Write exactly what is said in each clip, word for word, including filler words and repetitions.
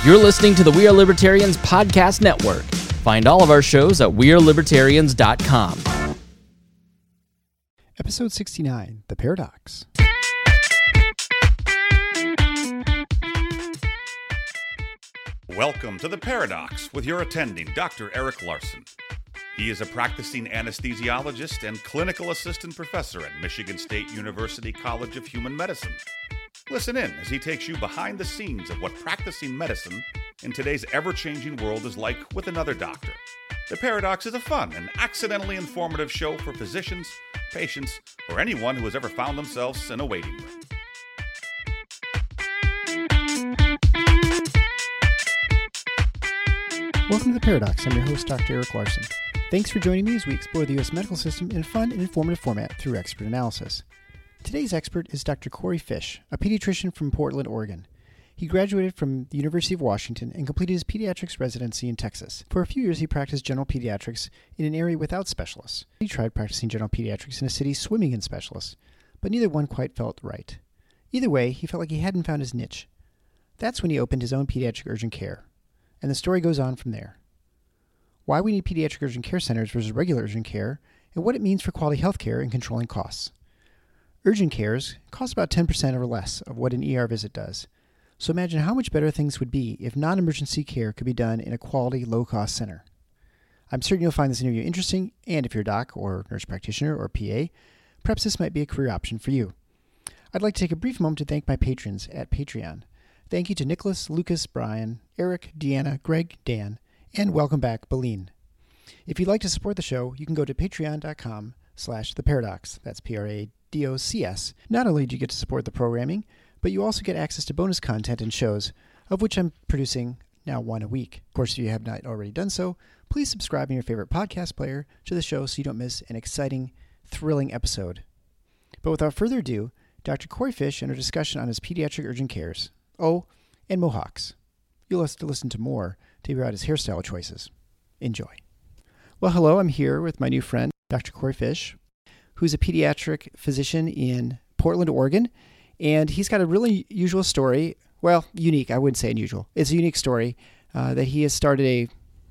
You're listening to the We Are Libertarians Podcast Network. Find all of our shows at we are libertarians dot com. Episode sixty-nine, The Paradox. Welcome to The Paradox with your attending, Doctor Eric Larson. He is a practicing anesthesiologist and clinical assistant professor at Michigan State University College of Human Medicine. Listen in as he takes you behind the scenes of what practicing medicine in today's ever-changing world is like with another doctor. The Paradox is a fun and accidentally informative show for physicians, patients, or anyone who has ever found themselves in a waiting room. Welcome to The Paradox. I'm your host, Doctor Eric Larson. Thanks for joining me as we explore the U S medical system in a fun and informative format through expert analysis. Today's expert is Doctor Corey Fish, a pediatrician from Portland, Oregon. He graduated from the University of Washington and completed his pediatrics residency in Texas. For a few years, he practiced general pediatrics in an area without specialists. He tried practicing general pediatrics in a city swimming in specialists, but neither one quite felt right. Either way, he felt like he hadn't found his niche. That's when he opened his own pediatric urgent care, and the story goes on from there. Why we need pediatric urgent care centers versus regular urgent care, and what it means for quality health care and controlling costs. Urgent cares cost about ten percent or less of what an E R visit does. So imagine how much better things would be if non-emergency care could be done in a quality, low-cost center. I'm certain you'll find this interview interesting, and if you're a doc or nurse practitioner or P A, perhaps this might be a career option for you. I'd like to take a brief moment to thank my patrons at Patreon. Thank you to Nicholas, Lucas, Brian, Eric, Deanna, Greg, Dan, and welcome back, Beline. If you'd like to support the show, you can go to patreon.com slash the paradox. That's P R A D O C S. Not only do you get to support the programming, but you also get access to bonus content and shows, of which I'm producing now one a week. Of course, if you have not already done so, please subscribe in your favorite podcast player to the show so you don't miss an exciting, thrilling episode. But without further ado, Doctor Corey Fish and a discussion on his pediatric urgent cares. Oh, and Mohawks. You'll have to listen to more to hear out his hairstyle choices. Enjoy. Well, hello, I'm here with my new friend, Doctor Corey Fish, who's a pediatric physician in Portland, Oregon, and he's got a really usual story. Well, unique, I wouldn't say unusual. It's a unique story uh, that he has started a,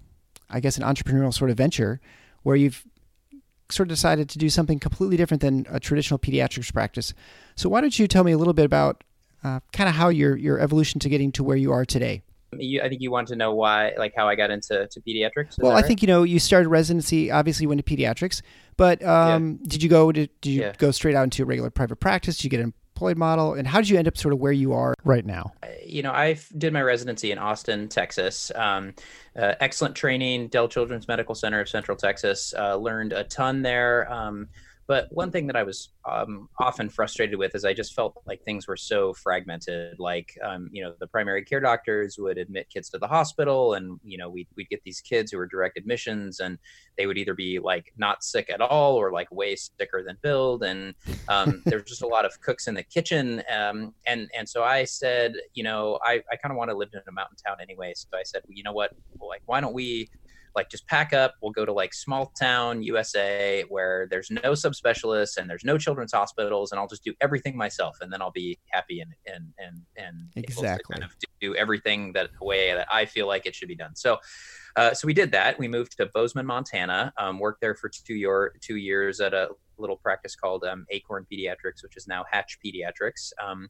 I guess, an entrepreneurial sort of venture where you've sort of decided to do something completely different than a traditional pediatrics practice. So why don't you tell me a little bit about uh, kind of how your, your evolution to getting to where you are today? You, I think you want to know why, like how I got into to pediatrics. Is well, I right? think, you know, you started residency, obviously went to pediatrics, but um, yeah. did you go to, did you yeah. go straight out into a regular private practice? Did you get an employed model? And how did you end up sort of where you are right now? You know, I did my residency in Austin, Texas. Um, uh, excellent training, Dell Children's Medical Center of Central Texas. Uh, learned a ton there. Um, But one thing that I was um, often frustrated with is I just felt like things were so fragmented. Like, um, you know, the primary care doctors would admit kids to the hospital, and, you know, we'd, we'd get these kids who were direct admissions, and they would either be like not sick at all or like way sicker than billed. And um, there was just a lot of cooks in the kitchen. Um, and, and so I said, you know, I, I kind of want to live in a mountain town anyway. So I said, well, you know what, well, like, why don't we like just pack up, we'll go to like small town U S A where there's no subspecialists and there's no children's hospitals, and I'll just do everything myself, and then I'll be happy and and and and exactly kind of do everything that the way that I feel like it should be done. So uh, so we did that. We moved to Bozeman, Montana, um, worked there for two year two years at a little practice called um, Acorn Pediatrics, which is now Hatch Pediatrics. Um,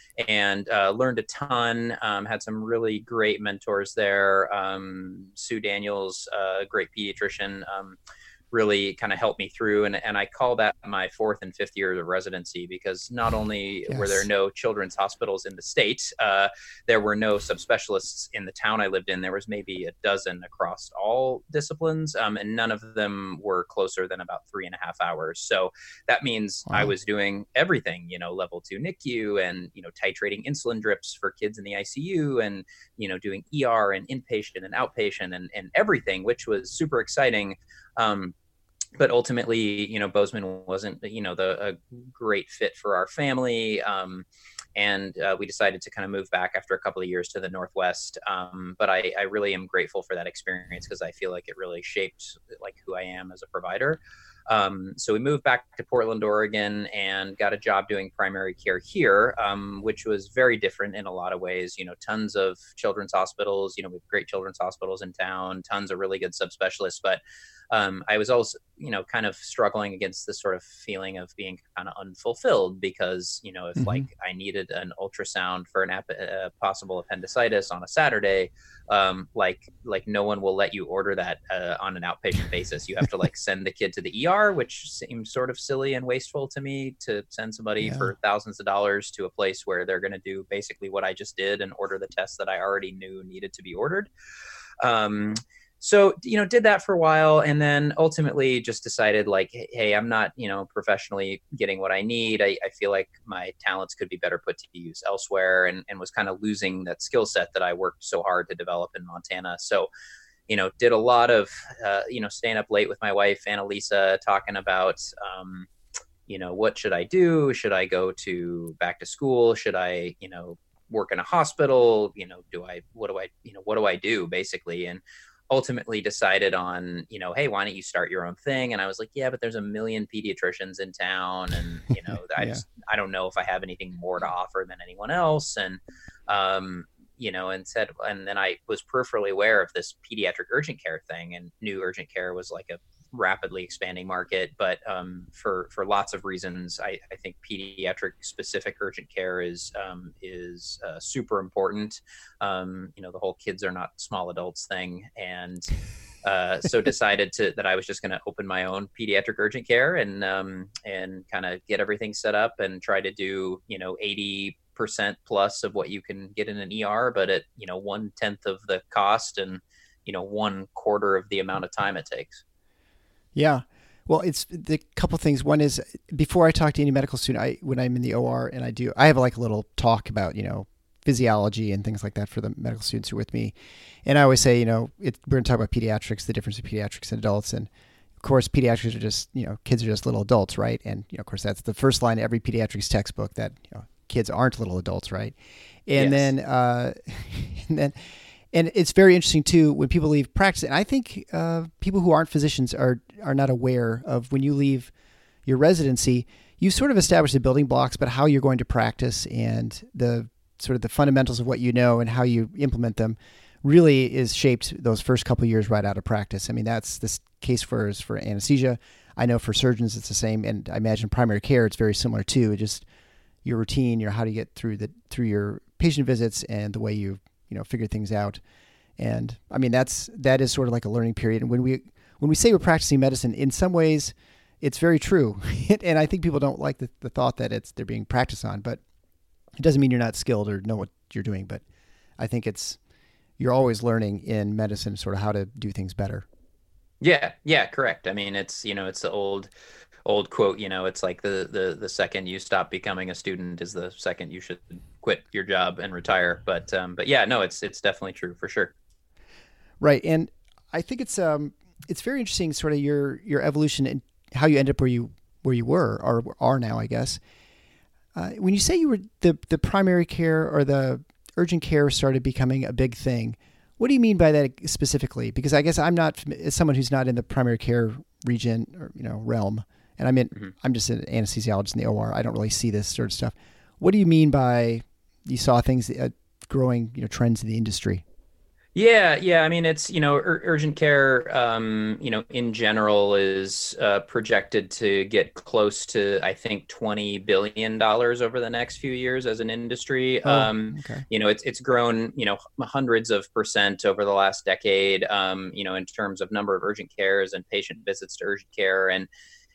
and uh, learned a ton, um, had some really great mentors there. Um, Sue Daniels, a uh, great pediatrician, um, really kind of helped me through. And, and I call that my fourth and fifth years of residency, because not only yes. were there no children's hospitals in the state, uh, there were no subspecialists in the town I lived in. There was maybe a dozen across all disciplines, um, and none of them were closer than about three and a half hours. So that means wow. I was doing everything, you know, level two N I C U, and, you know, titrating insulin drips for kids in the I C U, and, you know, doing E R and inpatient and outpatient and, and everything, which was super exciting. Um, but ultimately, you know, Bozeman wasn't, you know, the a great fit for our family. Um, and uh, we decided to kind of move back after a couple of years to the Northwest. Um, but I, I really am grateful for that experience, because I feel like it really shaped like who I am as a provider. Um, so we moved back to Portland, Oregon, and got a job doing primary care here, um, which was very different in a lot of ways. You know, tons of children's hospitals. You know, we have great children's hospitals in town, tons of really good subspecialists. But um, I was also, you know, kind of struggling against this sort of feeling of being kind of unfulfilled because, you know, if mm-hmm. like I needed an ultrasound for an ap- uh, possible appendicitis on a Saturday, um, like like no one will let you order that uh, on an outpatient basis. You have to like send the kid to the E R, which seems sort of silly and wasteful to me to send somebody yeah. for thousands of dollars to a place where they're going to do basically what I just did and order the tests that I already knew needed to be ordered. Um, So, you know, did that for a while and then ultimately just decided like, hey, I'm not, you know, professionally getting what I need. I, I feel like my talents could be better put to use elsewhere and, and was kind of losing that skill set that I worked so hard to develop in Montana. So, you know, did a lot of, uh, you know, staying up late with my wife, Annalisa, talking about, um, you know, what should I do? Should I go to back to school? Should I, you know, work in a hospital? You know, do I, what do I, you know, what do I do basically? And ultimately decided on, you know, hey, why don't you start your own thing? And I was like, yeah, but there's a million pediatricians in town. And, you know, I yeah. just, I don't know if I have anything more to offer than anyone else. And, um, you know, and said, and then I was peripherally aware of this pediatric urgent care thing and knew urgent care was like a rapidly expanding market. But um, for, for lots of reasons, I, I think pediatric specific urgent care is, um, is uh, super important. Um, you know, the whole kids are not small adults thing. And uh, so decided to, that I was just going to open my own pediatric urgent care and, um, and kind of get everything set up and try to do, you know, eighty percent plus of what you can get in an E R, but at, you know, one tenth of the cost and, you know, one quarter of the amount of time it takes. Yeah. Well, it's the couple things. One is before I talk to any medical student, I, when I'm in the O R and I do, I have like a little talk about, you know, physiology and things like that for the medical students who are with me. And I always say, you know, it, we're going to talk about pediatrics, the difference between pediatrics and adults. And of course, pediatrics are just, you know, kids are just little adults, right? And, you know, of course, that's the first line of every pediatrics textbook that, you know, kids aren't little adults, right? And yes. then, uh, and then, And it's very interesting too when people leave practice. And I think uh, people who aren't physicians are are not aware of when you leave your residency, you sort of establish the building blocks, but how you're going to practice and the sort of the fundamentals of what you know and how you implement them really is shaped those first couple of years right out of practice. I mean, that's the case for for anesthesia. I know for surgeons it's the same, and I imagine primary care it's very similar too. It just your routine, your how to get through the through your patient visits and the way you you know, figure things out. And I mean, that's, that is sort of like a learning period. And when we, when we say we're practicing medicine, in some ways it's very true. And I think people don't like the, the thought that it's, they're being practiced on, but it doesn't mean you're not skilled or know what you're doing. But I think it's, you're always learning in medicine, sort of how to do things better. Yeah. Yeah. Correct. I mean, it's, you know, it's the old, old quote, you know, it's like the, the, the second you stop becoming a student is the second you should quit your job and retire. But, um, but yeah, no, it's, it's definitely true for sure. Right. And I think it's, um, it's very interesting sort of your, your evolution and how you end up where you, where you were or are now, I guess. Uh, when you say you were the, the primary care or the urgent care started becoming a big thing, what do you mean by that specifically? Because I guess I'm not, as someone who's not in the primary care region or, you know, realm, and I'm in, mm-hmm. I'm just an anesthesiologist in the O R. I don't really see this sort of stuff. What do you mean by you saw things, uh, growing, you know, trends in the industry? Yeah, yeah. I mean, it's, you know, ur- urgent care, um, you know, in general is uh, projected to get close to, I think, twenty billion dollars over the next few years as an industry. Oh, um, okay. You know, it's it's grown, you know, hundreds of percent over the last decade, um, you know, in terms of number of urgent cares and patient visits to urgent care. And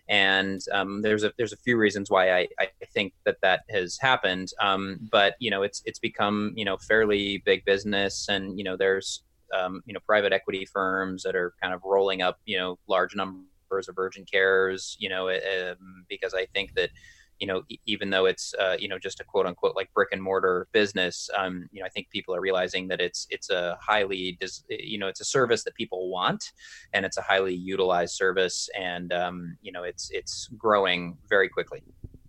And um, there's a there's a few reasons why I, I think that that has happened. Um, but, you know, it's it's become, you know, fairly big business. And, you know, there's, um, you know, private equity firms that are kind of rolling up, you know, large numbers of urgent cares, you know, um, because I think that, you know, even though it's, uh, you know, just a quote unquote, like brick and mortar business, um, you know, I think people are realizing that it's, it's a highly, you know, it's a service that people want, and it's a highly utilized service. And, um, you know, it's, it's growing very quickly.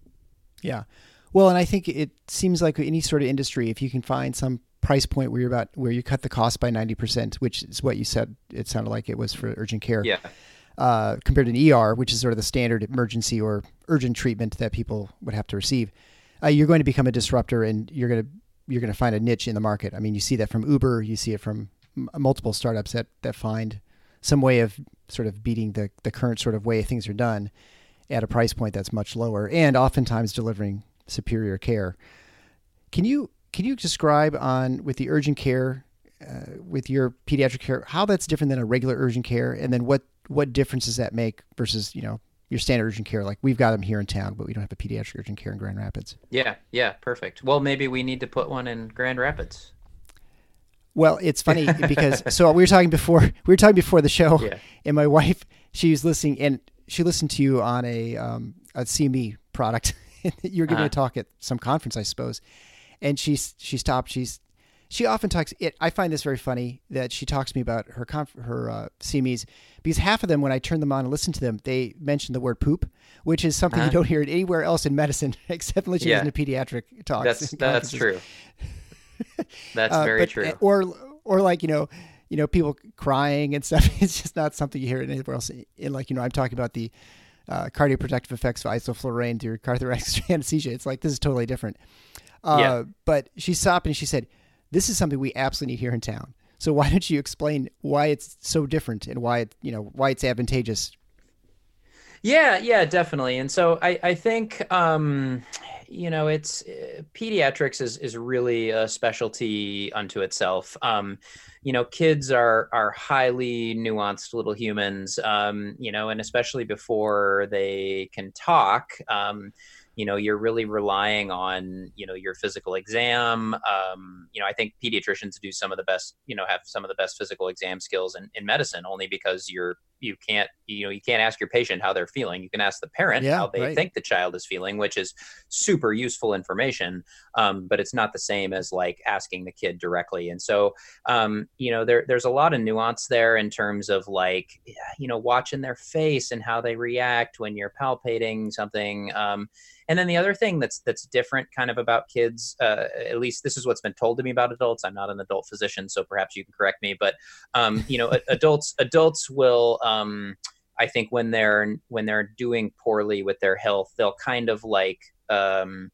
Yeah. Well, and I think it seems like any sort of industry, if you can find some price point where you're about, where you cut the cost by ninety percent, which is what you said, it sounded like it was for urgent care. Yeah. uh, compared to an E R, which is sort of the standard emergency or urgent treatment that people would have to receive, uh, you're going to become a disruptor, and you're going to you're going to find a niche in the market. I mean, you see that from Uber, you see it from m- multiple startups that that find some way of sort of beating the the current sort of way things are done at a price point that's much lower, and oftentimes delivering superior care. Can you can you describe on with the urgent care, uh, with your pediatric care, how that's different than a regular urgent care, and then what what difference does that make versus, you know, your standard urgent care? Like, we've got them here in town, but we don't have a pediatric urgent care in Grand Rapids. Yeah, yeah, perfect. Well, maybe we need to put one in Grand Rapids. Well, it's funny because so we were talking before we were talking before the show, Yeah. and my wife, she was listening, and she listened to you on a um, a C M E product. You were giving Uh-huh. a talk at some conference, I suppose, and she she stopped. She's she often talks. It I find this very funny that she talks to me about her conf, her uh, C M Es, because half of them, when I turn them on and listen to them, they mention the word poop, which is something Uh-huh. you don't hear it anywhere else in medicine except unless you Yeah. listen to pediatric talks. That's and that's conferences. true. That's Uh, very but- true. Or or like, you know, you know, people crying and stuff. It's just not something you hear anywhere else. In, like, you know, I'm talking about the uh, cardioprotective effects of isoflurane through cardiothoracic anesthesia. It's like, this is totally different. Uh, Yeah. But she stopped and she said, "This is something we absolutely need here in town. So why don't you explain why it's so different and why it, you know, why it's advantageous?" Yeah, yeah, definitely. And so I, I think, um, you know, it's uh, pediatrics is, is really a specialty unto itself. Um, you know, kids are, are highly nuanced little humans, um, you know, and especially before they can talk, um, you know, you're really relying on, you know, your physical exam. Um, you know, I think pediatricians do some of the best, you know, have some of the best physical exam skills in, in medicine, only because you're, you can't, you know, you can't ask your patient how they're feeling. You can ask the parent Yeah, how they right. think the child is feeling, which is super useful information. Um, but it's not the same as like asking the kid directly. And so, um, you know, there, there's a lot of nuance there in terms of like, you know, watching their face and how they react when you're palpating something. Um, And then the other thing that's that's different kind of about kids, uh, at least this is what's been told to me about adults. I'm not an adult physician, so perhaps you can correct me. But um, you know, adults adults will, um, I think, when they're when they're doing poorly with their health, they'll kind of like um,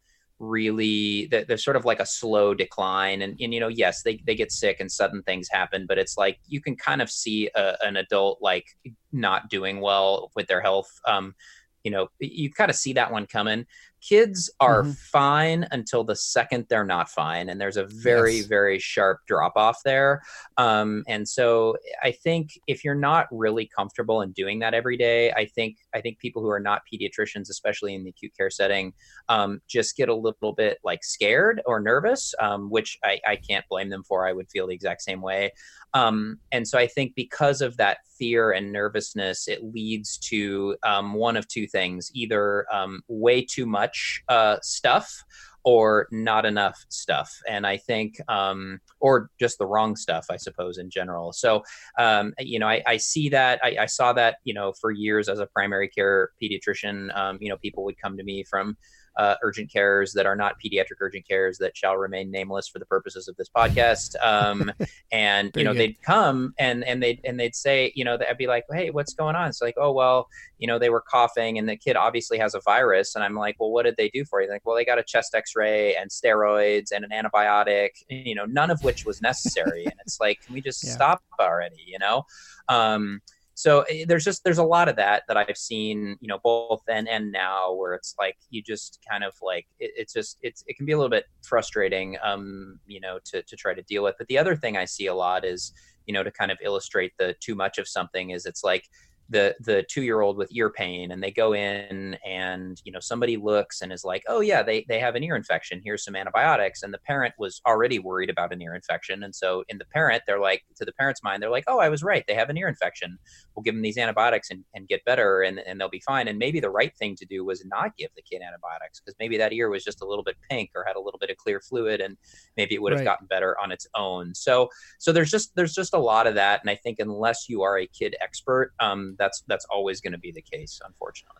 really they're sort of like a slow decline. And, and you know, yes, they they get sick and sudden things happen, but it's like you can kind of see a, an adult like not doing well with their health. Um, you know, you kind of see that one coming. Kids are Mhm. fine until the second they're not fine. And there's a very, Yes. very sharp drop off there. Um, and so I think if you're not really comfortable in doing that every day, I think, I think people who are not pediatricians, especially in the acute care setting, um, just get a little bit like scared or nervous, um, which I, I can't blame them for. I would feel the exact same way. Um, and so I think because of that fear and nervousness, it leads to um, one of two things: either um, way too much uh, stuff or not enough stuff. And I think, um, or just the wrong stuff, I suppose, in general. So, um, you know, I, I see that, I, I saw that, you know, for years as a primary care pediatrician. Um, you know, people would come to me from Uh, urgent cares that are not pediatric urgent cares that shall remain nameless for the purposes of this podcast. Um, and, Very you know, good. they'd come and, and they'd, and they'd say, you know, I'd be like, "Hey, what's going on?" It's like, "Oh, well, you know, they were coughing and the kid obviously has a virus." And I'm like, "Well, what did they do for you?" They're like, "Well, they got a chest x-ray and steroids and an antibiotic, you know, none of which was necessary." And it's like, can we just Yeah. stop already? You know? Um, So eh, there's just, there's a lot of that that I've seen, you know, both then and now, where it's like, you just kind of like, it, it's just, it's, it can be a little bit frustrating, um, you know, to, to try to deal with. But the other thing I see a lot is, you know, to kind of illustrate the too much of something is it's like, the the two-year-old with ear pain, and they go in and, you know, somebody looks and is like, "Oh yeah, they they have an ear infection. Here's some antibiotics." And the parent was already worried about an ear infection. And so in the parent, they're like, to the parent's mind, they're like, "Oh, I was right. They have an ear infection. We'll give them these antibiotics and, and get better, and, and they'll be fine." And maybe the right thing to do was not give the kid antibiotics, because maybe that ear was just a little bit pink or had a little bit of clear fluid, and maybe it would have Right. gotten better on its own. So so there's just there's just a lot of that. And I think unless you are a kid expert, um, that's that's always going to be the case, unfortunately.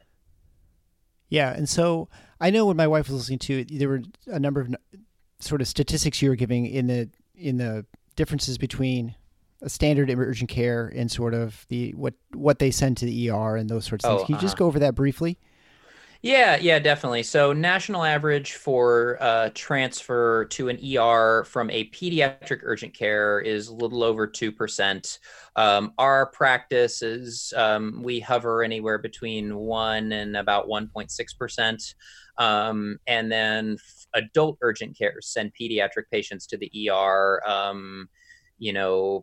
Yeah, and so I know when my wife was listening to it, there were a number of n- sort of statistics you were giving in the in the differences between a standard urgent care and sort of the what what they send to the E R and those sorts of Oh, things. Can you just uh-huh. go over that briefly? Yeah, yeah, definitely. So national average for uh, transfer to an E R from a pediatric urgent care is a little over two percent. Um, our practice is um, we hover anywhere between one and about one point six percent. Um, and then adult urgent care send pediatric patients to the E R, um, you know,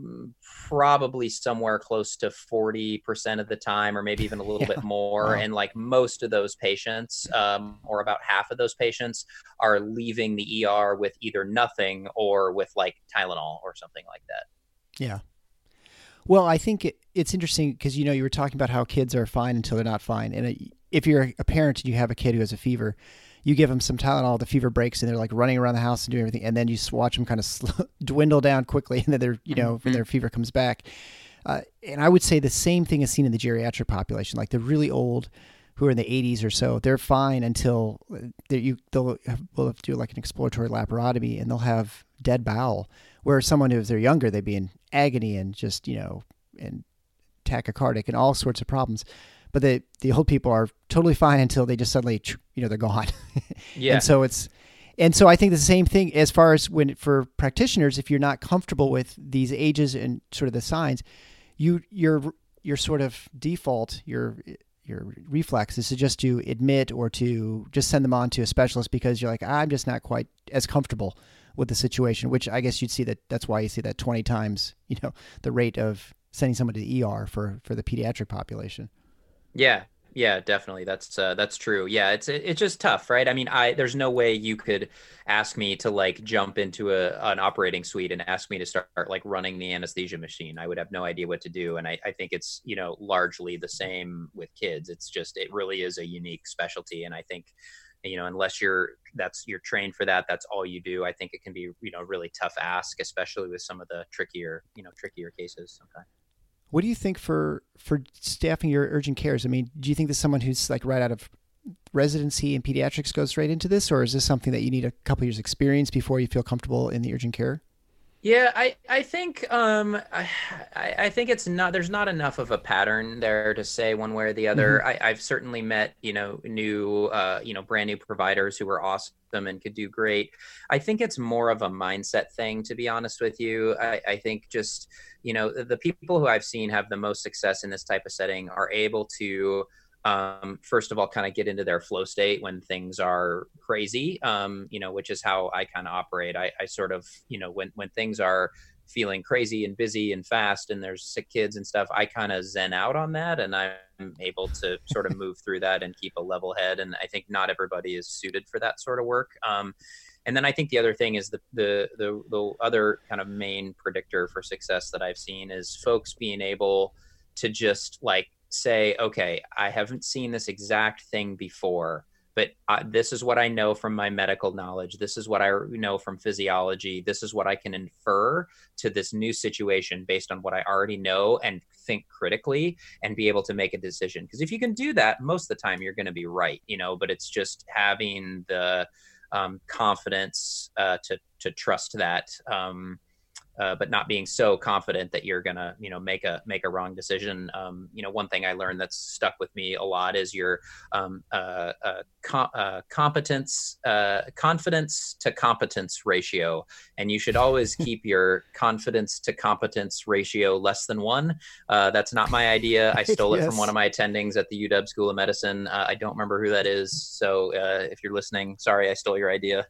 probably somewhere close to forty percent of the time, or maybe even a little Yeah. bit more. Wow. And like most of those patients, um, or about half of those patients, are leaving the E R with either nothing or with like Tylenol or something like that. Yeah. Well, I think it, it's interesting because, you know, you were talking about how kids are fine until they're not fine. And it, if you're a parent and you have a kid who has a fever, you give them some Tylenol, the fever breaks, and they're like running around the house and doing everything. And then you just watch them kind of slow, dwindle down quickly. And then they're, you know, when their fever comes back. Uh, and I would say the same thing is seen in the geriatric population, like the really old who are in the eighties or so. They're fine until they you they'll have, will have to do like an exploratory laparotomy and they'll have dead bowel. Where someone who, if they're younger, they'd be in agony and just, you know, and tachycardic and all sorts of problems. But the the old people are totally fine until they just suddenly, you know, they're gone. Yeah. And so it's, and so I think the same thing as far as when for practitioners, if you're not comfortable with these ages and sort of the signs, you your your sort of default, your your reflex is to just to admit or to just send them on to a specialist because you're like, I'm just not quite as comfortable with the situation, which I guess you'd see that that's why you see that twenty times, you know, the rate of sending someone to the E R for, for the pediatric population. Yeah, yeah, definitely. That's uh, that's true. Yeah, it's it's just tough, right? I mean, I there's no way you could ask me to like jump into a an operating suite and ask me to start like running the anesthesia machine. I would have no idea what to do. And I, I think it's, you know, largely the same with kids. It's just it really is a unique specialty. And I think, you know, unless you're that's you're trained for that, that's all you do. I think it can be, you know, really tough ask, especially with some of the trickier, you know, trickier cases sometimes. What do you think for, for staffing your urgent cares? I mean, do you think there's someone who's like right out of residency in pediatrics goes straight into this, or is this something that you need a couple years experience before you feel comfortable in the urgent care? Yeah, I, I think um I, I think it's not there's not enough of a pattern there to say one way or the other. Mm-hmm. I, I've certainly met, you know, new uh you know, brand new providers who were awesome and could do great. I think it's more of a mindset thing, to be honest with you. I, I think just, you know, the, the people who I've seen have the most success in this type of setting are able to Um, first of all, kind of get into their flow state when things are crazy, um, you know, which is how I kind of operate. I, I sort of, you know, when, when things are feeling crazy and busy and fast and there's sick kids and stuff, I kind of zen out on that and I'm able to sort of move through that and keep a level head. And I think not everybody is suited for that sort of work. Um, and then I think the other thing is the, the, the, the other kind of main predictor for success that I've seen is folks being able to just like, say, okay, I haven't seen this exact thing before, but I, this is what I know from my medical knowledge. This is what I know from physiology. This is what I can infer to this new situation based on what I already know and think critically and be able to make a decision. Because if you can do that, most of the time you're going to be right, you know, but it's just having the um, confidence uh, to, to trust that, um, Uh, but not being so confident that you're gonna, you know, make a make a wrong decision. Um, you know, one thing I learned that's stuck with me a lot is your um, uh, uh, com- uh, competence, uh, confidence to competence ratio, and you should always keep your confidence to competence ratio less than one. Uh, that's not my idea. I stole it Yes. from one of my attendings at the U W School of Medicine. Uh, I don't remember who that is, so uh, if you're listening, sorry, I stole your idea.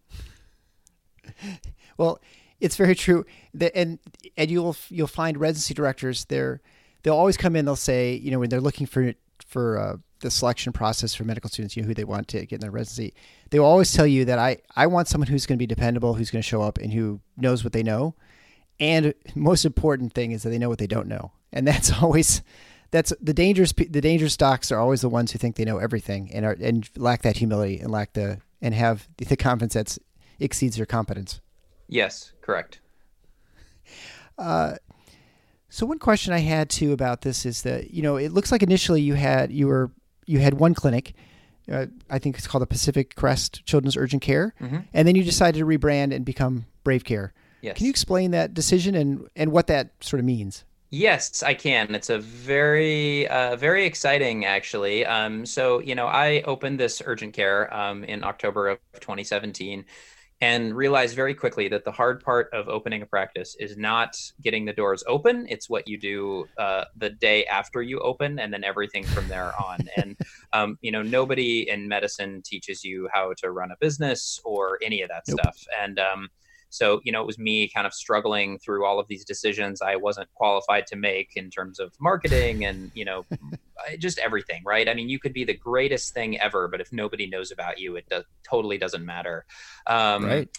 Well, it's very true. The, and and you'll you'll find residency directors, they're they'll always come in. They'll say, you know, when they're looking for for uh, the selection process for medical students, you know, who they want to get in their residency, they will always tell you that I I want someone who's going to be dependable, who's going to show up, and who knows what they know. And most important thing is that they know what they don't know, and that's always that's the dangerous the dangerous docs are always the ones who think they know everything and are and lack that humility and lack the and have the confidence that exceeds their competence. Yes, correct. Uh, so one question I had too about this is that, you know, it looks like initially you had, you were, you had one clinic, uh, I think it's called the Pacific Crest Children's Urgent Care. Mm-hmm. And then you decided to rebrand and become Brave Care. Yes. Can you explain that decision and, and what that sort of means? Yes, I can. It's a very, uh, very exciting, actually. Um, so, you know, I opened this urgent care um, in October of twenty seventeen and realized very quickly that the hard part of opening a practice is not getting the doors open. It's what you do uh, the day after you open and then everything from there on. And, um, you know, nobody in medicine teaches you how to run a business or any of that Nope. stuff. And, um, So, you know, it was me kind of struggling through all of these decisions I wasn't qualified to make in terms of marketing and, you know, just everything, right? I mean, you could be the greatest thing ever, but if nobody knows about you, it do- totally doesn't matter. Um, Right.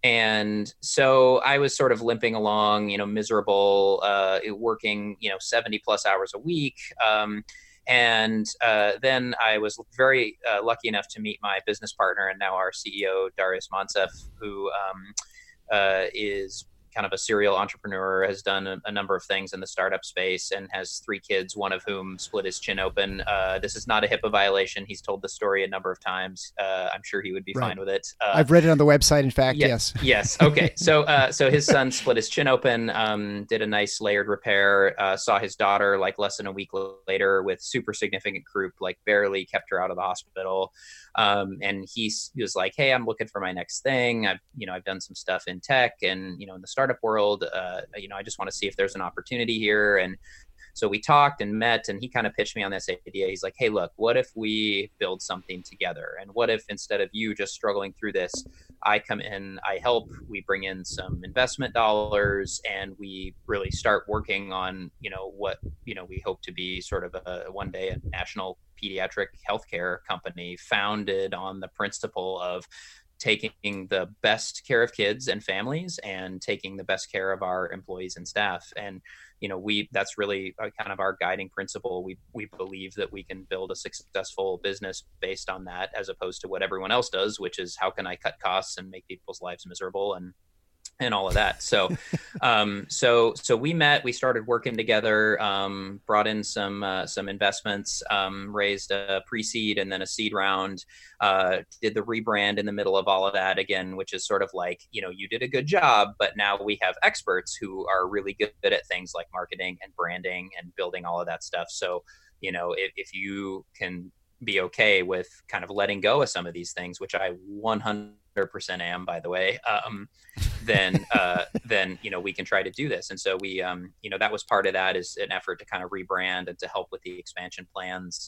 And so I was sort of limping along, you know, miserable, uh, working, you know, seventy plus hours a week. Um, and uh, then I was very uh, lucky enough to meet my business partner and now our C E O, Darius Montseff, who um, uh, is kind of a serial entrepreneur, has done a, a number of things in the startup space and has three kids, one of whom split his chin open. Uh, this is not a HIPAA violation. He's told the story a number of times. Uh, I'm sure he would be Right. fine with it. Uh, I've read it on the website. In fact, yeah, yes. Yes. Okay. So, uh, so his son split his chin open, um, did a nice layered repair, uh, saw his daughter like less than a week later with super significant croup, like barely kept her out of the hospital. Um, and he, he was like, "Hey, I'm looking for my next thing. I've, you know, I've done some stuff in tech and, you know, in the startup world, uh, you know, I just want to see if there's an opportunity here." And so we talked and met, and he kind of pitched me on this idea. He's like, "Hey, look, what if we build something together? And what if instead of you just struggling through this, I come in, I help, we bring in some investment dollars, and we really start working on, you know, what, you know, we hope to be sort of a one day a national pediatric healthcare company founded on the principle of taking the best care of kids and families and taking the best care of our employees and staff." And, you know, we, that's really kind of our guiding principle. We, we believe that we can build a successful business based on that, as opposed to what everyone else does, which is how can I cut costs and make people's lives miserable and, and all of that. So, um, so, so we met, we started working together, um, brought in some, uh, some investments, um, raised a pre-seed and then a seed round, uh, did the rebrand in the middle of all of that again, which is sort of like, you know, you did a good job, but now we have experts who are really good at things like marketing and branding and building all of that stuff. So, you know, if, if you can be okay with kind of letting go of some of these things, which I one hundred percent am, by the way, um, then, uh, then, you know, we can try to do this. And so we, um, you know, that was part of that, is an effort to kind of rebrand and to help with the expansion plans.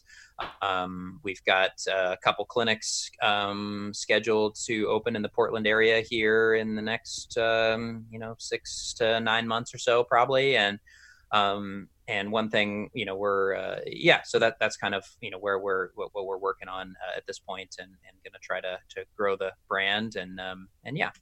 Um, we've got a couple clinics, um, scheduled to open in the Portland area here in the next, um, you know, six to nine months or so, probably. And, um, and one thing, you know, we're, uh, yeah, so that, that's kind of, you know, where we're, what, what we're working on uh, at this point, and, and going to try to, to grow the brand. And, um, and yeah.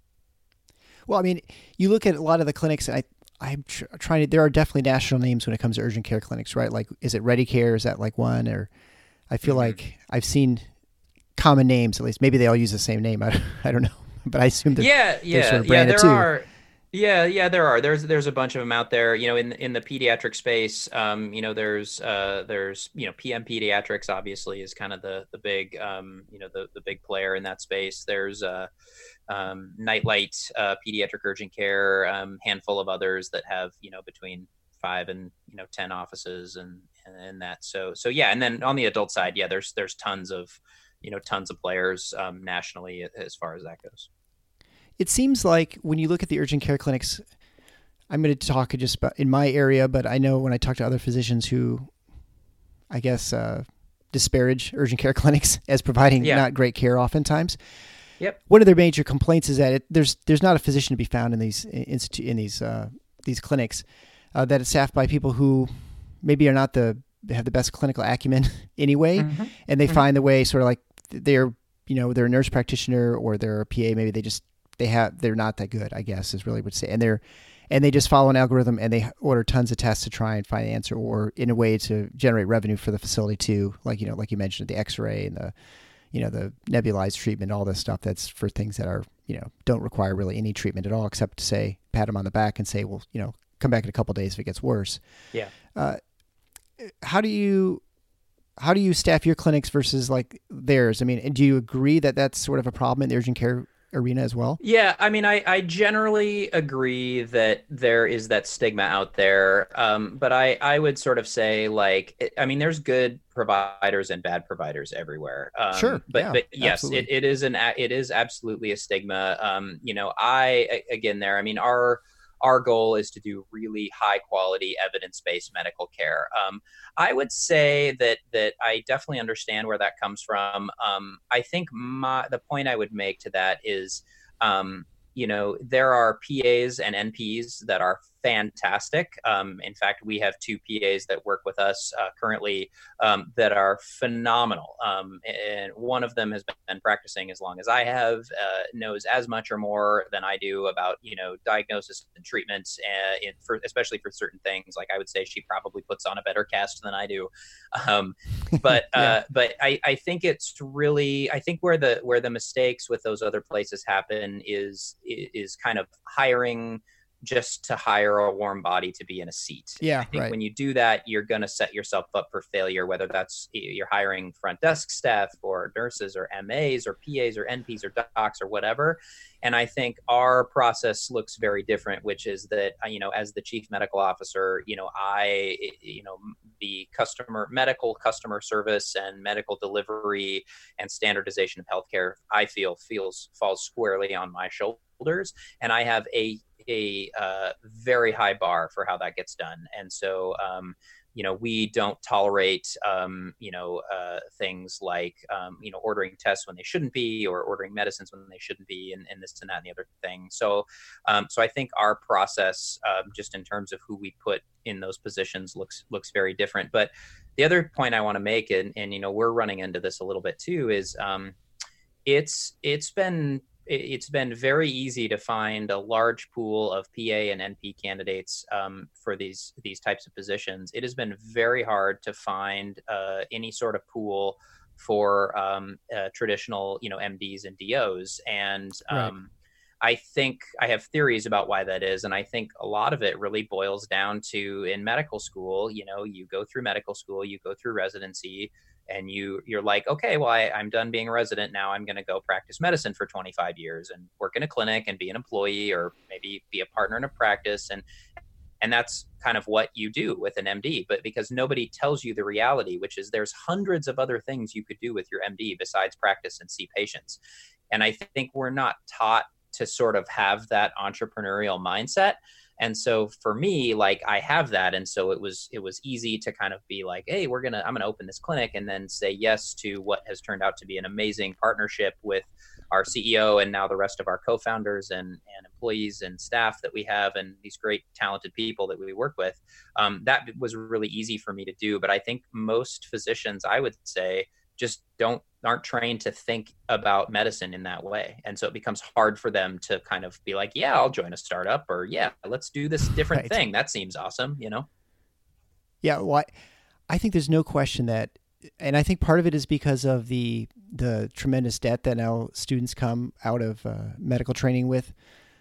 Well, I mean, you look at a lot of the clinics, and I, I'm tr- trying to, there are definitely national names when it comes to urgent care clinics, right? Like, is it Ready Care? Is that like one? Or I feel mm-hmm. like I've seen common names, at least. Maybe they all use the same name. I, I don't know, but I assume that yeah, yeah, they're sort of yeah, branded there too. are. Yeah, yeah, there are. There's there's a bunch of them out there. You know, in in the pediatric space, um, you know, there's uh, there's you know, P M Pediatrics obviously is kind of the the big um, you know, the the big player in that space. There's uh, um, Nightlight uh, Pediatric Urgent Care, um, handful of others that have, you know, between five and, you know, ten offices and and, and that. So so yeah, and then on the adult side, yeah, there's there's tons of, you know, tons of players um, nationally as far as that goes. It seems like when you look at the urgent care clinics, I'm going to talk just about in my area, but I know when I talk to other physicians who, I guess, uh, disparage urgent care clinics as providing yeah. not great care oftentimes. Yep. One of their major complaints is that it, there's there's not a physician to be found in these institute in these uh, these clinics. Uh, that it's staffed by people who maybe are not the have the best clinical acumen anyway, mm-hmm. and they mm-hmm. find the way sort of like they're you know they're a nurse practitioner or they're a P A. Maybe they just They have, they're not that good, I guess, is really what to say. And they're, and they just follow an algorithm and they order tons of tests to try and find the answer, or in a way to generate revenue for the facility too. Like, you know, like you mentioned, the X-ray and the, you know, the nebulized treatment, all this stuff that's for things that are, you know, don't require really any treatment at all, except to say, pat them on the back and say, well, you know, come back in a couple of days if it gets worse. Yeah. Uh, how do you, how do you staff your clinics versus like theirs? I mean, do you agree that that's sort of a problem in the urgent care arena as well? Yeah, I mean, I, I generally agree that there is that stigma out there. Um, but I, I would sort of say, like, I mean, there's good providers and bad providers everywhere. Um, Sure. But, yeah, but yes, it, absolutely. it is an, it is absolutely a stigma. Um, you know, I, again, there, I mean, our, our goal is to do really high quality evidence-based medical care. Um, I would say that that I definitely understand where that comes from. Um, I think my, the point I would make to that is, um, you know, there are P As and N Ps that are fantastic. Um, in fact, we have two P As that work with us uh, currently um, that are phenomenal. Um, and one of them has been practicing as long as I have, uh, knows as much or more than I do about, you know, diagnosis and treatment, uh, in, for, especially for certain things. Like I would say she probably puts on a better cast than I do. Um, but Yeah. uh, but I, I think it's really, I think where the where the mistakes with those other places happen is is kind of hiring just to hire a warm body to be in a seat. Yeah, I think right. when you do that, you're going to set yourself up for failure, whether that's you're hiring front desk staff or nurses or M As or P As or N Ps or docs or whatever. And I think our process looks very different, which is that, you know, as the chief medical officer, you know, I, you know, the customer medical customer service and medical delivery and standardization of healthcare, I feel feels falls squarely on my shoulders. And I have a a uh, very high bar for how that gets done. And so, um, you know, we don't tolerate, um, you know, uh, things like, um, you know, ordering tests when they shouldn't be, or ordering medicines when they shouldn't be, and, and this and that and the other thing. So, um, so I think our process, um, just in terms of who we put in those positions, looks looks very different. But the other point I want to make, and, and you know, we're running into this a little bit too, is um, it's it's been it's been very easy to find a large pool of P A and N P candidates um, for these these types of positions. It has been very hard to find uh, any sort of pool for um, uh, traditional, you know, M Ds and D Os. And um, right. I think I have theories about why that is. And I think a lot of it really boils down to, in medical school, you know, you go through medical school, you go through residency, and you, you're like, okay, well, I, I'm done being a resident. Now I'm going to go practice medicine for twenty-five years and work in a clinic and be an employee, or maybe be a partner in a practice. And, and that's kind of what you do with an M D. But because nobody tells you the reality, which is there's hundreds of other things you could do with your M D besides practice and see patients. And I think we're not taught to sort of have that entrepreneurial mindset. And so for me, like, I have that. And so it was, it was easy to kind of be like, hey, we're going to, I'm going to open this clinic, and then say yes to what has turned out to be an amazing partnership with our C E O, and now the rest of our co-founders and, and employees and staff that we have, and these great talented people that we work with. Um, that was really easy for me to do. But I think most physicians, I would say, just don't aren't trained to think about medicine in that way. And so it becomes hard for them to kind of be like, yeah, I'll join a startup, or yeah, let's do this different right. thing. That seems awesome, you know? Yeah. Well, I, I think there's no question that, and I think part of it is because of the, the tremendous debt that now students come out of uh, medical training with,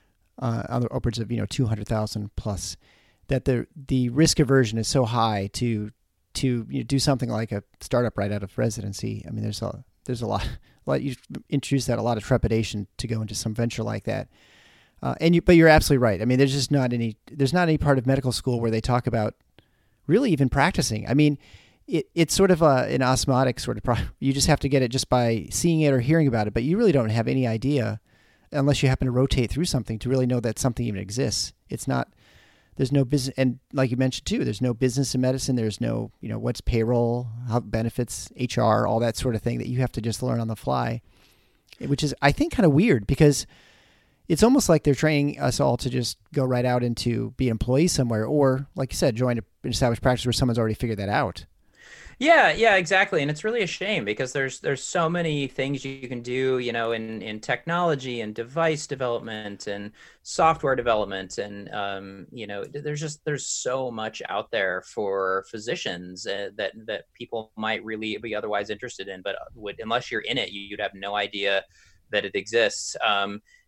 uh, on the upwards of, you know, two hundred thousand plus, that the, the risk aversion is so high to, to you know, do something like a startup right out of residency. I mean, there's a, there's a lot, a lot, you introduce that, a lot of trepidation to go into some venture like that. Uh, and you, but you're absolutely right. I mean, there's just not any, there's not any part of medical school where they talk about really even practicing. I mean, it, it's sort of a, an osmotic sort of pro- you just have to get it just by seeing it or hearing about it, but you really don't have any idea unless you happen to rotate through something to really know that something even exists. It's not, there's no business. And like you mentioned too, there's no business in medicine. There's no, you know, what's payroll, how benefits, H R, all that sort of thing that you have to just learn on the fly, which is, I think, kind of weird, because it's almost like they're training us all to just go right out into be employees somewhere, or like you said, join an established practice where someone's already figured that out. Yeah, yeah, exactly. And it's really a shame, because there's there's so many things you can do, you know, in, in technology and device development and software development. And, um, you know, there's just there's so much out there for physicians uh, that that people might really be otherwise interested in. But would, unless you're in it, you'd have no idea that it exists. Um,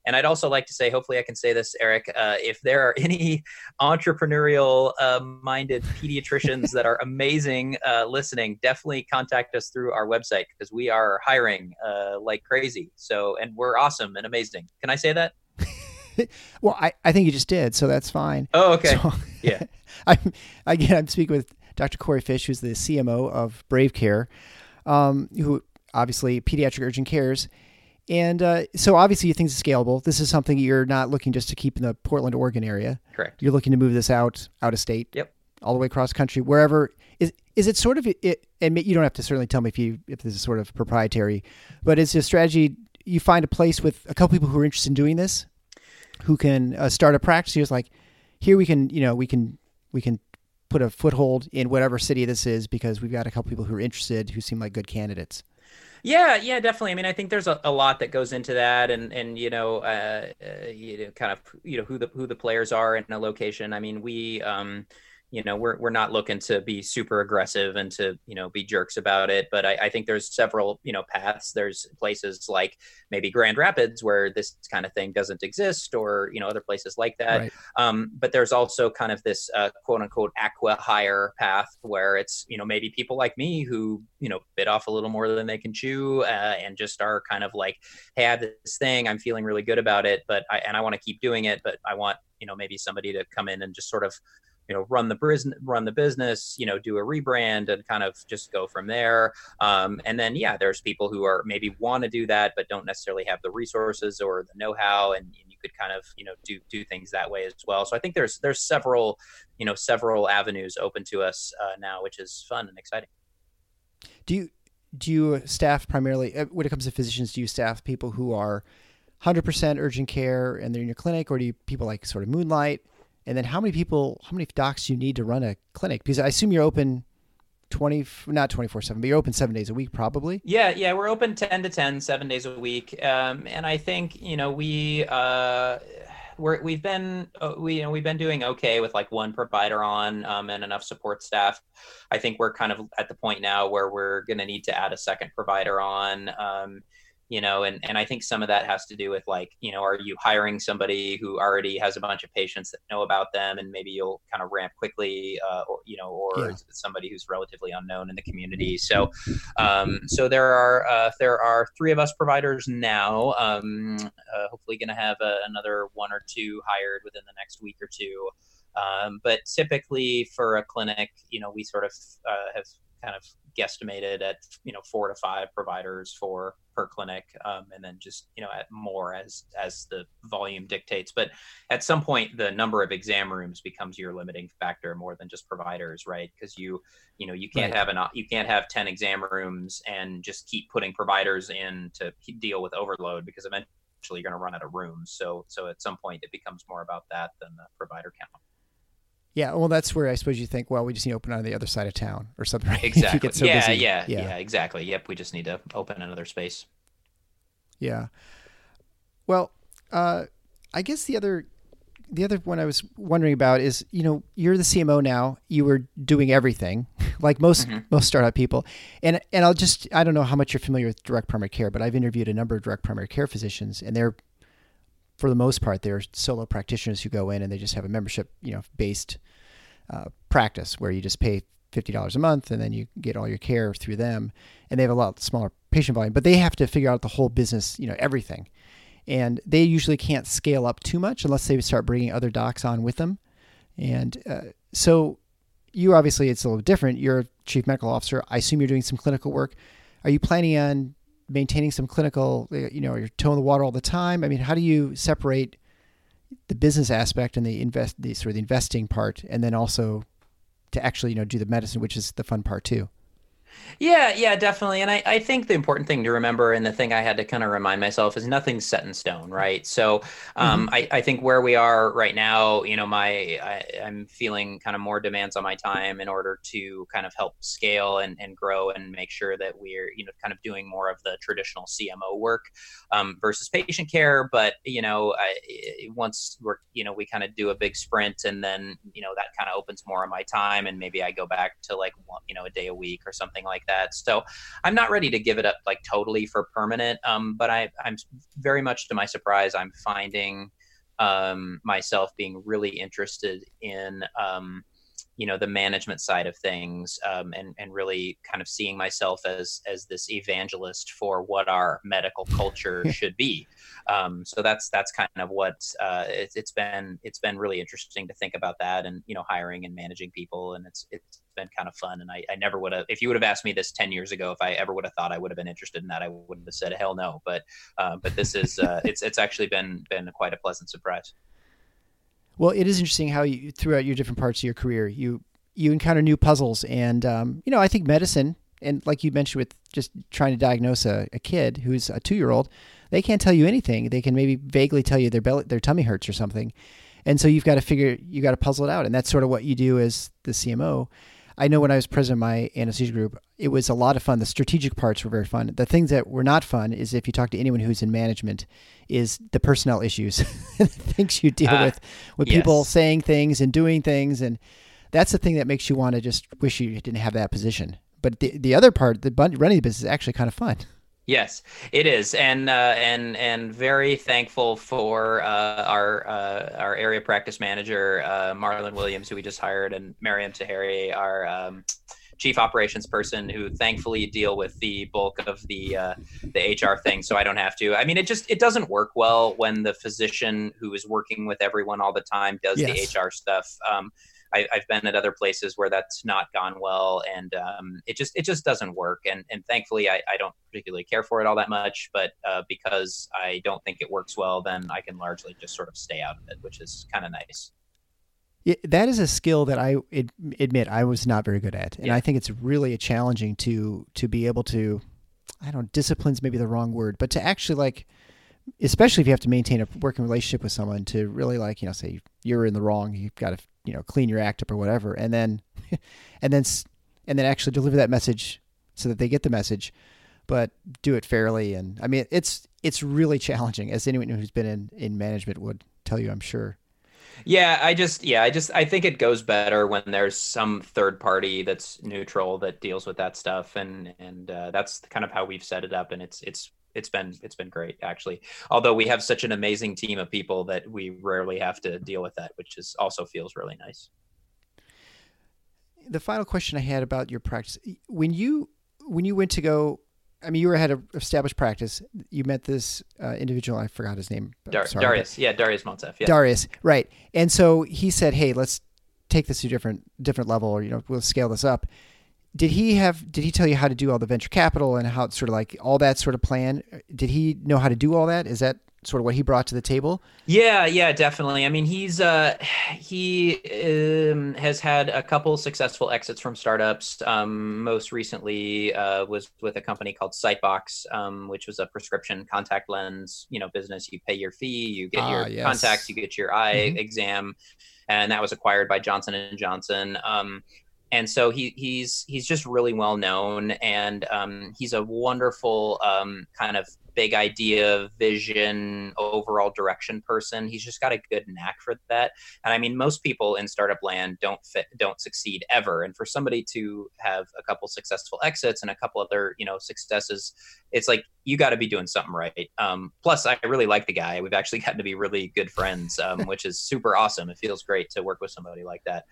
And I'd also like to say, hopefully I can say this, Eric, uh, if there are any entrepreneurial uh, minded pediatricians that are amazing uh, listening, definitely contact us through our website because we are hiring uh, like crazy. So, and we're awesome and amazing. Can I say that? Well, I, I think you just did, so that's fine. Oh, okay. So, yeah. I'm, again, I'm speaking with Doctor Corey Fish, who's the C M O of Brave Care, um, who obviously pediatric urgent cares. And uh, so obviously you think it's scalable. This is something you're not looking just to keep in the Portland, Oregon area. Correct. You're looking to move this out, out of state. Yep. All the way across country, wherever. Is is it sort of, it, and you don't have to certainly tell me if you if this is sort of proprietary, but it's a strategy, you find a place with a couple people who are interested in doing this, who can uh, start a practice. You're just like, here we can, you know, we can, we can put a foothold in whatever city this is because we've got a couple people who are interested who seem like good candidates. Yeah, yeah, definitely. I mean, I think there's a, a lot that goes into that, and and you know, uh, uh, you know, kind of you know who the who the players are in a location. I mean, we, um, you know, we're we're not looking to be super aggressive and to you know be jerks about it, but I, I think there's several you know paths. There's places like maybe Grand Rapids where this kind of thing doesn't exist, or you know other places like that. Right. Um, but there's also kind of this uh, quote unquote acqui-hire path where it's you know maybe people like me who you know bit off a little more than they can chew uh, and just are kind of like, hey, I have this thing, I'm feeling really good about it, but I and I want to keep doing it, but I want you know maybe somebody to come in and just sort of you know, run the business, run the business, you know, do a rebrand and kind of just go from there. Um, and then, yeah, there's people who are maybe want to do that, but don't necessarily have the resources or the know-how. And, and you could kind of, you know, do, do things that way as well. So I think there's, there's several, you know, several avenues open to us uh, now, which is fun and exciting. Do you, do you staff primarily, when it comes to physicians, do you staff people who are one hundred percent urgent care and they're in your clinic, or do you people like sort of moonlight? And then how many people, how many docs do you need to run a clinic? Because I assume you're open twenty, not twenty-four seven, but you're open seven days a week probably. Yeah. Yeah. We're open ten to ten, seven days a week. Um, and I think, you know, we, uh, we're, we've been, uh, we, you know, we've been doing okay with like one provider on, um, and enough support staff. I think we're kind of at the point now where we're going to need to add a second provider on, um, you know, and, and I think some of that has to do with like, you know, are you hiring somebody who already has a bunch of patients that know about them and maybe you'll kind of ramp quickly, uh, or, you know, or yeah. is it somebody who's relatively unknown in the community? So, um, so there are, uh, there are three of us providers now, um, uh, hopefully going to have a, another one or two hired within the next week or two. Um, but typically for a clinic, you know, we sort of, uh, have kind of guesstimated at, you know, four to five providers for per clinic. Um, and then just, you know, at more as, as the volume dictates. But at some point, the number of exam rooms becomes your limiting factor more than just providers, right? Because you, you know, you can't right. have an, you can't have ten exam rooms and just keep putting providers in to deal with overload, because eventually you're going to run out of rooms. So, so at some point it becomes more about that than the provider count. Yeah, well, that's where I suppose you think, well, we just need to open on the other side of town or something, right? Exactly. You get so yeah, busy. yeah, yeah, yeah, exactly. Yep, we just need to open another space. Yeah. Well, uh, I guess the other the other one I was wondering about is, you know, you're the C M O now. You were doing everything, like most mm-hmm. most startup people. And and I'll just, I don't know how much you're familiar with direct primary care, but I've interviewed a number of direct primary care physicians, and they're, for the most part, they're solo practitioners who go in and they just have a membership, you know, based Uh, practice where you just pay fifty dollars a month and then you get all your care through them, and they have a lot smaller patient volume, but they have to figure out the whole business, you know, everything. And they usually can't scale up too much unless they start bringing other docs on with them. And uh, so you obviously, it's a little different. You're a chief medical officer. I assume you're doing some clinical work. Are you planning on maintaining some clinical, you know, your toe in the water all the time? I mean, how do you separate the business aspect and the invest, the sort of the investing part, and then also to actually, you know, do the medicine, which is the fun part too? Yeah, yeah, definitely. And I, I think the important thing to remember, and the thing I had to kind of remind myself, is nothing's set in stone, right? So um, mm-hmm. I, I think where we are right now, you know, my I, I'm feeling kind of more demands on my time in order to kind of help scale and, and grow and make sure that we're, you know, kind of doing more of the traditional C M O work um, versus patient care. But, you know, I, once we're, you know, we kind of do a big sprint, and then, you know, that kind of opens more of my time, and maybe I go back to like, you know, a day a week or something something like that. So I'm not ready to give it up like totally for permanent. Um, but I, I'm very much to my surprise, I'm finding um, myself being really interested in, um, you know, the management side of things, um, and, and really kind of seeing myself as, as this evangelist for what our medical culture should be. Um, so that's, that's kind of what, uh, it, it's been, it's been really interesting to think about that, and, you know, hiring and managing people. And it's, it's been kind of fun. And I, I never would have, if you would have asked me this ten years ago, if I ever would have thought I would have been interested in that, I wouldn't have said, hell no. But, uh, but this is, uh, it's, it's actually been, been quite a pleasant surprise. Well, it is interesting how you, throughout your different parts of your career, you you encounter new puzzles. And, um, you know, I think medicine, and like you mentioned with just trying to diagnose a, a kid who's a two-year-old, they can't tell you anything. They can maybe vaguely tell you their belly, their tummy hurts or something. And so you've got to figure, you got to puzzle it out. And that's sort of what you do as the C M O. I know when I was president of my anesthesia group, it was a lot of fun. The strategic parts were very fun. The things that were not fun is if you talk to anyone who's in management, is the personnel issues, the things you deal uh, with, with yes. people saying things and doing things. And that's the thing that makes you want to just wish you didn't have that position. But the the other part, the running the business, is actually kind of fun. Yes, it is, and uh, and and very thankful for uh, our uh, our area practice manager, uh, Marlon Williams, who we just hired, and Mariam Taheri, our um, chief operations person, who thankfully deal with the bulk of the uh, the H R thing, so I don't have to. I mean, it just it doesn't work well when the physician who is working with everyone all the time does yes. the H R stuff. Um, I, I've been at other places where that's not gone well, and um, it just it just doesn't work. And and thankfully, I, I don't particularly care for it all that much. But uh, because I don't think it works well, then I can largely just sort of stay out of it, which is kind of nice. Yeah, that is a skill that I admit I was not very good at, and yeah. I think it's really challenging to to be able to, I don't know, discipline's maybe the wrong word, but to actually like, especially if you have to maintain a working relationship with someone, to really like, you know, say you're in the wrong, you've got to, you know, clean your act up or whatever. And then, and then, and then actually deliver that message so that they get the message, but do it fairly. And I mean, it's, it's really challenging, as anyone who's been in, in management would tell you, I'm sure. Yeah, I just, yeah, I just, I think it goes better when there's some third party that's neutral that deals with that stuff. And, and uh, that's kind of how we've set it up. And it's, it's, It's been it's been great, actually. Although we have such an amazing team of people that we rarely have to deal with that, which is also feels really nice. The final question I had about your practice, when you when you went to go, I mean, you were had an established practice. You met this uh, individual. I forgot his name. Dar- Sorry, Darius, yeah, Darius Montef. Yeah. Darius, right? And so he said, "Hey, let's take this to a different different level, or you know, we'll scale this up." Did he have, did he tell you how to do all the venture capital and how it's sort of like all that sort of plan? Did he know how to do all that? Is that sort of what he brought to the table? Yeah, yeah, definitely. I mean, he's, uh, he um, has had a couple successful exits from startups. Um, most recently uh, was with a company called Sightbox, um, which was a prescription contact lens, you know, business. You pay your fee, you get ah, your yes. contacts, you get your eye mm-hmm. exam. And that was acquired by Johnson and Johnson. Um, And so he he's he's just really well known, and um, he's a wonderful um, kind of big idea, vision, overall direction person. He's just got a good knack for that. And I mean, most people in startup land don't fit, don't succeed ever. And for somebody to have a couple successful exits and a couple other, you know, successes, it's like, you got to be doing something right. Um, plus, I really like the guy. We've actually gotten to be really good friends, um, which is super awesome. It feels great to work with somebody like that.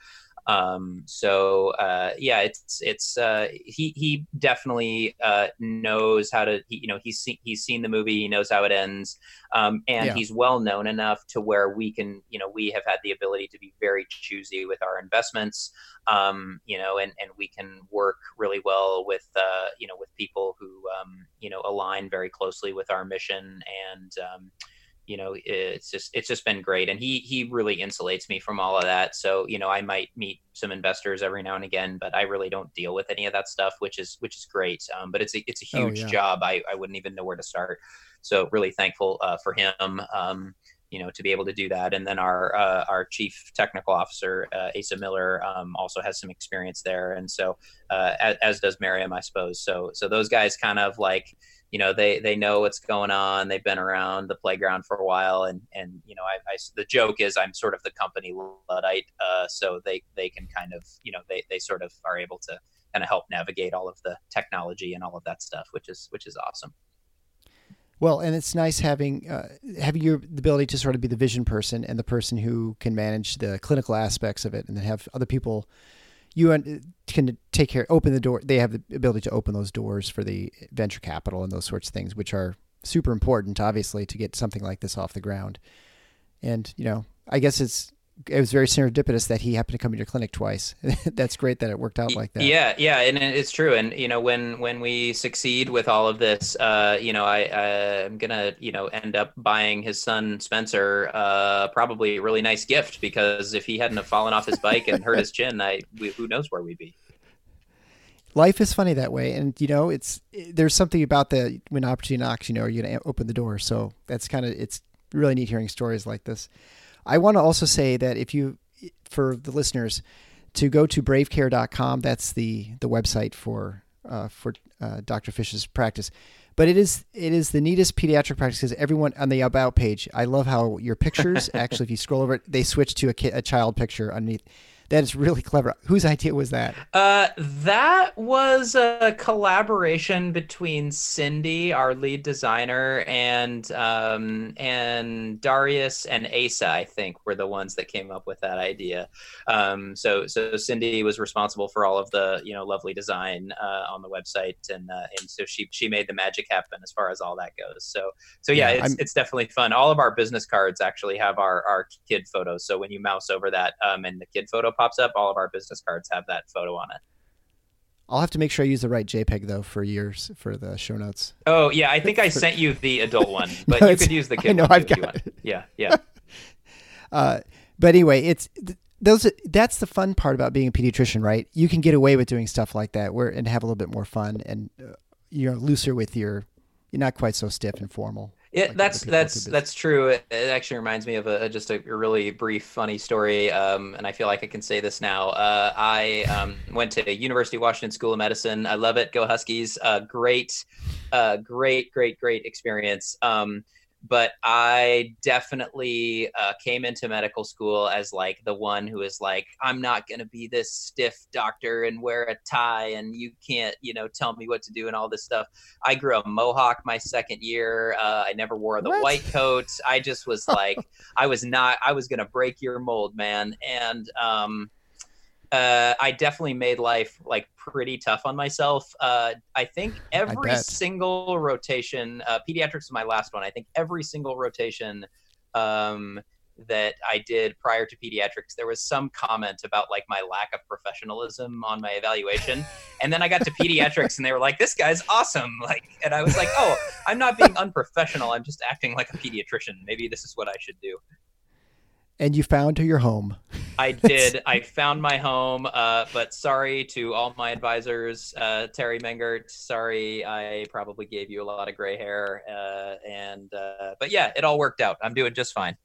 Um, so, uh, yeah, it's, it's, uh, he, he definitely, uh, knows how to, he, you know, he's seen, he's seen the movie, he knows how it ends. Um, and yeah. he's well known enough to where we can, you know, we have had the ability to be very choosy with our investments, um, you know, and, and we can work really well with, uh, you know, with people who, um, you know, align very closely with our mission. And, um, you know, it's just, it's just been great. And he, he really insulates me from all of that. So, you know, I might meet some investors every now and again, but I really don't deal with any of that stuff, which is, which is great. Um, but it's a, it's a huge oh, yeah. job. I, I wouldn't even know where to start. So really thankful uh, for him, um, you know, to be able to do that. And then our, uh, our chief technical officer, uh, Asa Miller, um, also has some experience there. And so, uh, as, as does Mariam, I suppose. So, so those guys kind of like, you know, they, they know what's going on. They've been around the playground for a while. And, and, you know, I, I the joke is I'm sort of the company Luddite. Uh, so they, they can kind of, you know, they, they sort of are able to kind of help navigate all of the technology and all of that stuff, which is which is awesome. Well, and it's nice having uh, having your the ability to sort of be the vision person and the person who can manage the clinical aspects of it, and then have other people you can take care, open the door. They have the ability to open those doors for the venture capital and those sorts of things, which are super important, obviously, to get something like this off the ground. And, you know, I guess it's, it was very serendipitous that he happened to come to your clinic twice. That's great that it worked out like that. Yeah, yeah, and it's true. And you know, when when we succeed with all of this, uh, you know, I uh, I'm gonna you know end up buying his son Spencer uh, probably a really nice gift, because if he hadn't have fallen off his bike and hurt his chin, I we, who knows where we'd be. Life is funny that way, and you know, it's there's something about the when opportunity knocks, you know, you're gonna open the door. So that's kind of it's really neat hearing stories like this. I want to also say that if you, for the listeners, to go to brave care dot com. That's the, the website for uh, for uh, Doctor Fish's practice. But it is it is the neatest pediatric practice, because everyone on the About page, I love how your pictures, actually, if you scroll over it, they switch to a, kid, a child picture underneath. That is really clever. Whose idea was that? Uh, that was a collaboration between Cindy, our lead designer, and um, and Darius and Asa, I think, were the ones that came up with that idea. Um, so so Cindy was responsible for all of the you know lovely design uh, on the website, and uh, and so she she made the magic happen as far as all that goes. So so yeah, yeah it's I'm... it's definitely fun. All of our business cards actually have our our kid photos. So when you mouse over that um, and the kid photo pops up, all of our business cards have that photo on it. I'll have to make sure I use the right JPEG though for yours for the show notes. Oh yeah, I think I sent you the adult one, but no, you could use the kid I know, one I've too, got if you want. Yeah, yeah. uh, but anyway, it's those. That's the fun part about being a pediatrician, right? You can get away with doing stuff like that, where and have a little bit more fun, and uh, you're looser with your. You're not quite so stiff and formal. Yeah, like that's that's that's true. It, it actually reminds me of a just a really brief, funny story, um, and I feel like I can say this now. Uh, I um, went to University of Washington School of Medicine. I love it. Go Huskies! Uh, great, uh, great, great, great experience. Um, but I definitely uh, came into medical school as like the one who is like, I'm not going to be this stiff doctor and wear a tie and you can't, you know, tell me what to do and all this stuff. I grew a mohawk my second year. Uh, I never wore the what? white coat. I just was like, I was not, I was going to break your mold, man. And um, uh, I definitely made life like pretty tough on myself. Uh, I think every I single rotation, uh, pediatrics was my last one. I think every single rotation um, that I did prior to pediatrics, there was some comment about like my lack of professionalism on my evaluation. And then I got to pediatrics and they were like, this guy's awesome. Like, and I was like, oh, I'm not being unprofessional. I'm just acting like a pediatrician. Maybe this is what I should do. And you found your home. I did. I found my home, uh, but sorry to all my advisors. Uh, Terry Mengert, sorry, I probably gave you a lot of gray hair. Uh, and uh, But yeah, it all worked out. I'm doing just fine.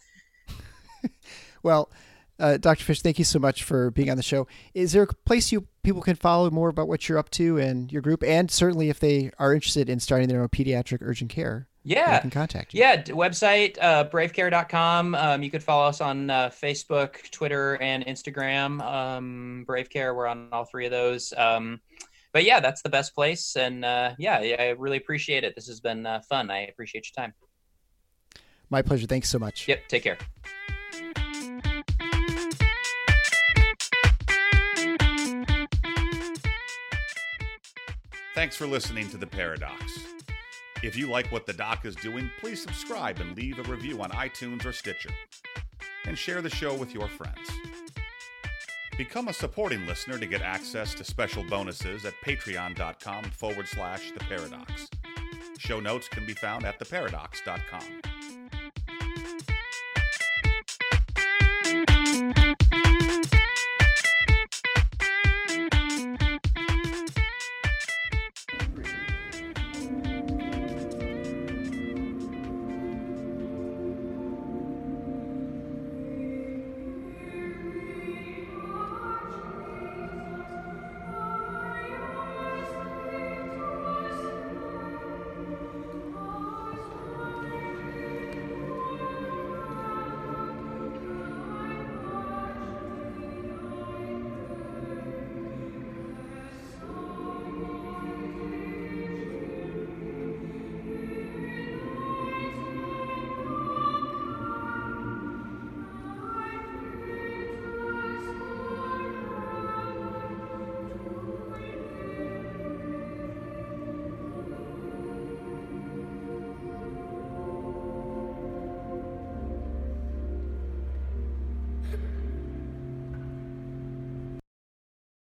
Well, uh, Doctor Fish, thank you so much for being on the show. Is there a place you people can follow more about what you're up to and your group? And certainly if they are interested in starting their own pediatric urgent care. Yeah, they can contact you. Yeah, website, uh, brave care dot com. Um, you could follow us on uh, Facebook, Twitter, and Instagram. Um, Brave Care, we're on all three of those. Um, but yeah, that's the best place. And uh, yeah, yeah, I really appreciate it. This has been uh, fun. I appreciate your time. My pleasure. Thanks so much. Yep, take care. Thanks for listening to The Paradox. If you like what the doc is doing, please subscribe and leave a review on iTunes or Stitcher. And share the show with your friends. Become a supporting listener to get access to special bonuses at patreon.com forward slash The Paradox. Show notes can be found at the paradox dot com.